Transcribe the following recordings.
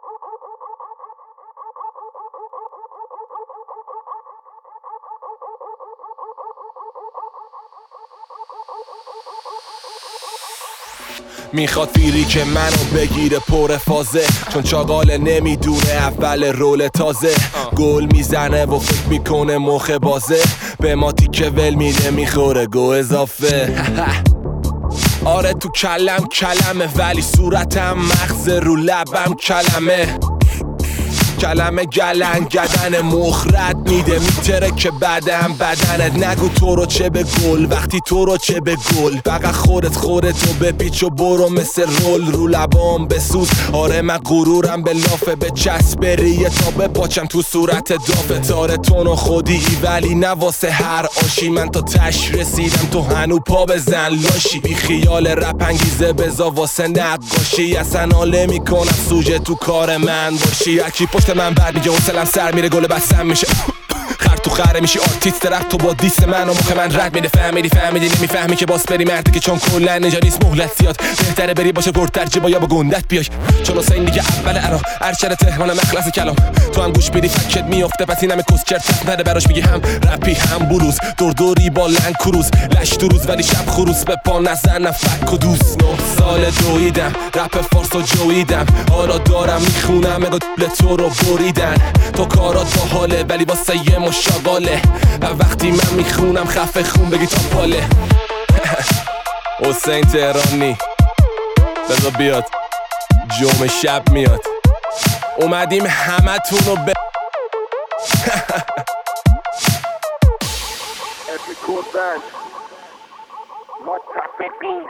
میخواد فیری که منو بگیره پر فازه، چون چاقاله نمیدونه اول رول تازه. گل میزنه و فکر میکنه مخ بازه، به ما تیکه ول میده میخوره گو اضافه. آره تو کلم کلمه، ولی صورتم مغز رو لبم کلمه. کلمه گلن گدن مخرد میده میتره که بدم بدنت. نگو تو رو چه به گل وقتی تو رو چه به گل، فقط خودتو بپیچ و برو مثل رول رو لبام بسوز. آره من غرورم به لافه، به چسب ریه تا بپاچم تو صورت دافه. تاره تون خودی ولی نواسه هر آشی، من تا تش رسیدم تو هنو پا بزن لاشی. بی خیال رپ انگیزه بزا واسه نقاشی، اصلا حاله میکنم سوژه تو کار من باشی. اکی پشت من بر میگه حوصلم سر میره گل بستم میشه، خر تو خره میشی آرتیست رپ تو با دیست من و مخ من رد میده. فهمیدی نمیفهمی که باس بری مردی که چون کلا اینجا نیست مهلت زیاد، بهتره بری باشه پرترجیبا یا با گندت بیای. چون حسین دیگه اول عراق ارشد تهران مخلص کلام، تو هم گوش بدی فکت میافته پس اینم کس چرت نده براش میگی هم رپی هم بلوز. دوری با لنگ کروز لش دو روز ولی شب خروس به پا نزنم فک و دوست. 9 سال دویدم رپ فارسو جویدم، حالا دارم میخونم اگه تو رو بریدن. تو کارات با حاله ولی واسه یه مشاغاله، و وقتی من میخونم خفه خون بگی تا پاله. حسین تهرانی بذار بیاد جمعه شب میاد، اومدیم همه تونو به متفقین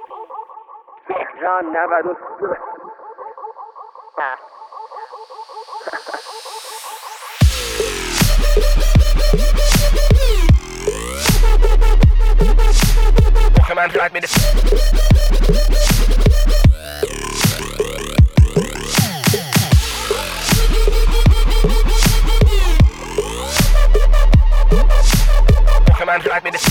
تهران 92. مخ من رد میده مخ من رد میده